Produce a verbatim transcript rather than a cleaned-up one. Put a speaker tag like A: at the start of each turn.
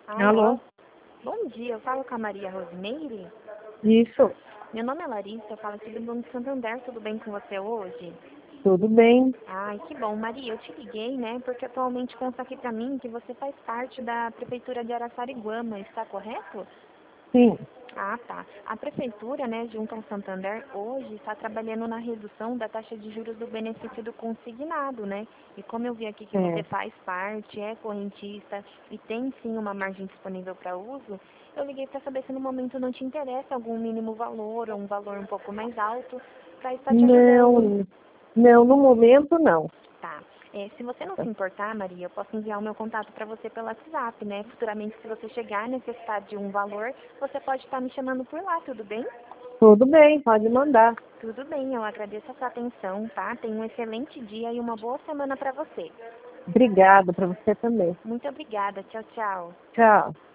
A: Alô?
B: Alô? Bom dia, eu falo com a Maria Rosimeire.
A: Isso,
B: Meu nome é Larissa, eu falo aqui do Banco Santander, tudo bem com você hoje?
A: tudo bem?
B: Ai, que bom. Maria, eu te liguei, né, porque atualmente consta aqui pra mim que você faz parte da Prefeitura de Araçariguama, está correto?
A: Sim.
B: Ah, tá. A Prefeitura, né, junto ao Santander, hoje está trabalhando na redução da taxa de juros do benefício do consignado, né? E como eu vi aqui que você
A: É.
B: faz parte, é correntista e tem sim uma margem disponível para uso, eu liguei para saber se no momento não te interessa algum mínimo valor ou um valor um pouco mais alto para estar te ajudando.
A: Não, não, no momento não.
B: Tá. É, se você não se importar, Maria, eu posso enviar o meu contato para você pelo WhatsApp, né? Futuramente, se você chegar a necessitar de um valor, você pode estar me chamando por lá, tudo bem?
A: Tudo bem, pode mandar.
B: Tudo bem, eu agradeço a sua atenção, tá? Tenha um excelente dia e uma boa semana para você.
A: Obrigada para você também.
B: Muito obrigada. Tchau, tchau.
A: Tchau.